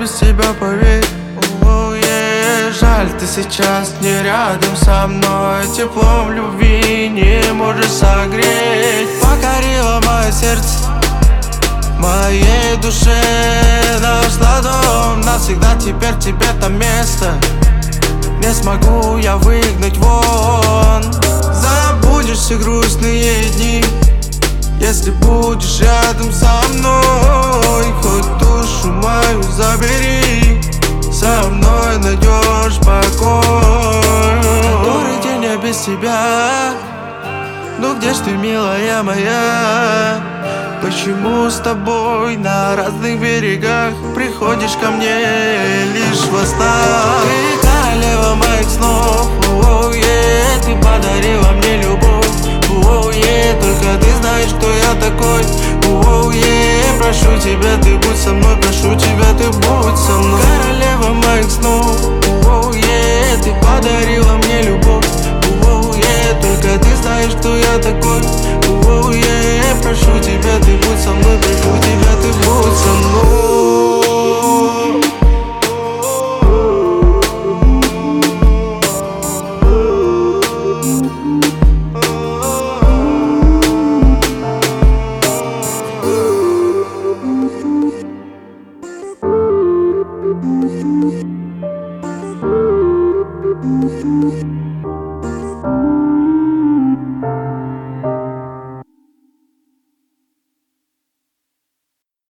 без тебя, поверь. Жаль, ты сейчас не рядом со мной. Теплом любви не можешь согреть. Покорила мое сердце, моей душе нашла дом. Навсегда теперь тебе там место. Не смогу я выгнать вон. Забудешь все грустные дни, если будешь рядом со мной. Хоть душу мою забери, со мной найдешь покой. Который день я без тебя? Ну где ж ты, милая моя? Почему с тобой на разных берегах? Приходишь ко мне лишь во снах. Ты королева моих снов, ты подарила мне любовь. Только ты знаешь, кто я такой. Прошу тебя, ты будь со мной. Прошу тебя, ты будь со мной. Королева моих снов, ты подарила мне любовь. Только ты знаешь, кто я такой. Прошу тебя, ты будь со мной. Прошу тебя, ты будь со мной. Thank you.